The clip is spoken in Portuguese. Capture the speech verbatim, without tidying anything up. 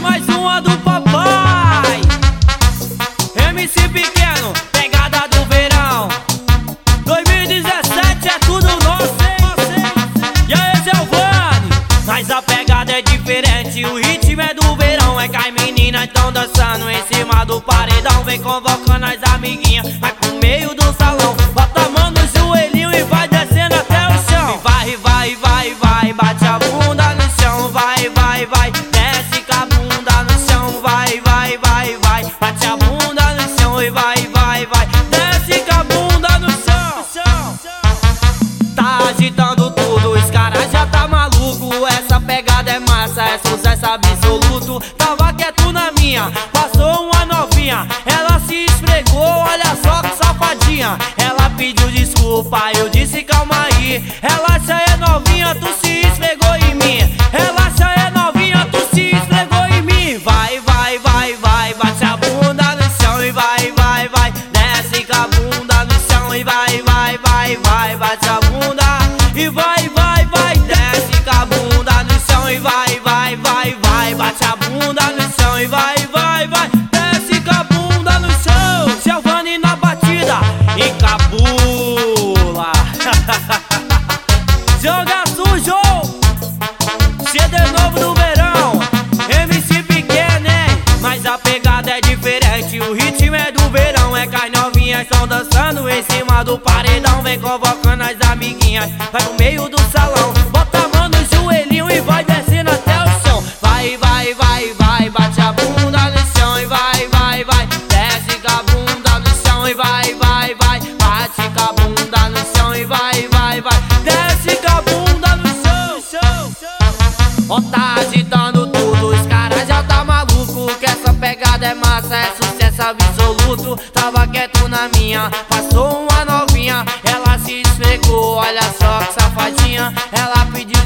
mais uma do papai. M C Pequeno, pegada do verão. dois mil e dezessete é tudo nosso, hein? E aí, Giovanni? Mas a pegada é diferente, o ritmo é do verão. É que as meninas tão dançando em cima do paredão. Vem convocando as amiguinhas, vai pro meio do salão. Bota a mão no joelhinho e vai descendo até o chão. E vai, vai, vai, vai, bate a bunda no chão. Vai, vai, vai, desce com a bunda no chão. Vai, vai, vai, vai, bate a bunda no chão. E vai, vai, vai, desce com a bunda no chão. Tá agitando tudo, os caras já tá maluco. Essa pegada é massa, é sucesso absoluto. Tava quieto na minha, passou uma novinha. Ela se esfregou, olha só que safadinha. Ela pediu desculpa, eu disse calma aí. Relaxa é novinha, tu se esfregou em mim. Relaxa é novinha, tu se esfregou em mim. Vai, vai, vai, vai, bate a bunda no chão. E vai, vai, vai, desce com a bunda no chão. E vai, vai, vai, vai, bate a bunda. E vai, vai, vai, desce com a bunda no chão. E vai, vai, vai, vai, bate a bunda no chão. E vai, vai, vai, desce com a bunda no chão. Giovanni na batida e cabula. Joga sujo, C D novo do verão. M C Pequeno, hein? Mas a pegada é diferente, o ritmo é do verão. É que as novinhas estão dançando em cima do paredão. Vem convocando as amiguinhas, vai no meio do salão. Bota a mão no joelhinho e vai descendo até o chão. Vai, vai, vai, vai, bate a bunda no chão. E vai, vai, vai, desce com a bunda no chão. E vai, vai, vai, bate com a bunda no chão. E vai, vai, vai, desce com a bunda no chão. Ó, tá agitando tudo, os caras já tá maluco. Que essa pegada é massa, é sucesso absoluto. Tava quieto na minha, passou uma novinha. Ela se esfregou, olha só que safadinha. Ela pediu